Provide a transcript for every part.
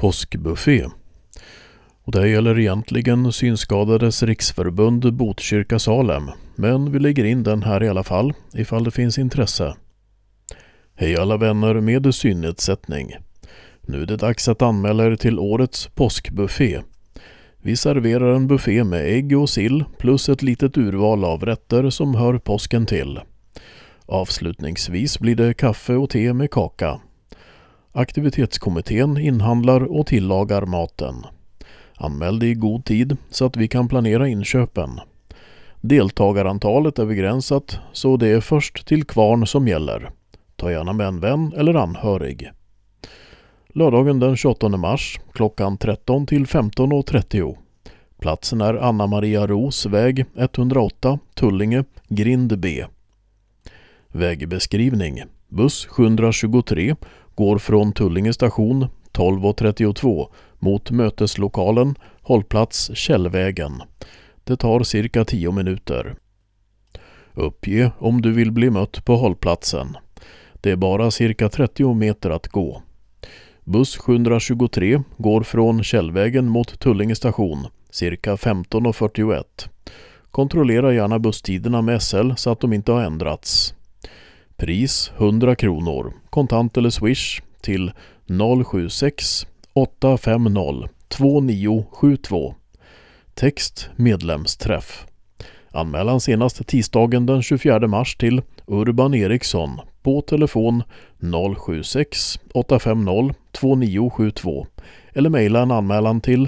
påskbuffé. Och det gäller egentligen Synskadades riksförbund Botkyrka Salem, men vi lägger in den här i alla fall ifall det finns intresse. Hej alla vänner med synnedsättning. Nu är det dags att anmäla er till årets påskbuffé. Vi serverar en buffé med ägg och sill plus ett litet urval av rätter som hör påsken till. Avslutningsvis blir det kaffe och te med kaka. Aktivitetskommittén inhandlar och tillagar maten. Anmäl dig i god tid så att vi kan planera inköpen. Deltagarantalet är begränsat så det är först till kvarn som gäller. Ta gärna med en vän eller anhörig. Lördagen den 28 mars klockan 13 till 15.30. Platsen är Anna Maria Ros väg 108 Tullinge, grind B. Vägbeskrivning. Buss 723 går från Tullinge station 12.32 mot möteslokalen, hållplats Källvägen. Det tar cirka 10 minuter. Uppge om du vill bli mött på hållplatsen. Det är bara cirka 30 meter att gå. Buss 723 går från Källvägen mot Tullinge station cirka 15.41. Kontrollera gärna busstiderna med SL så att de inte har ändrats. Pris 100 kronor. Kontant eller swish till 076 850 2972. Text medlemsträff. Anmälan senast tisdagen den 24 mars till Urban Eriksson på telefon 076 850 2972 eller mejla en anmälan till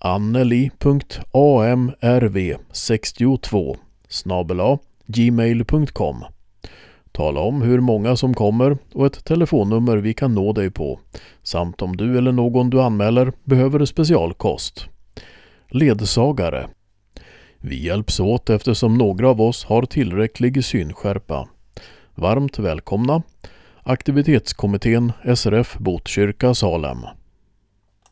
anneli.amrv62@gmail.com. Tala om hur många som kommer och ett telefonnummer vi kan nå dig på, samt om du eller någon du anmäler behöver specialkost. Ledsagare. Vi hjälps åt eftersom några av oss har tillräcklig synskärpa. Varmt välkomna. Aktivitetskommittén SRF Botkyrka Salem.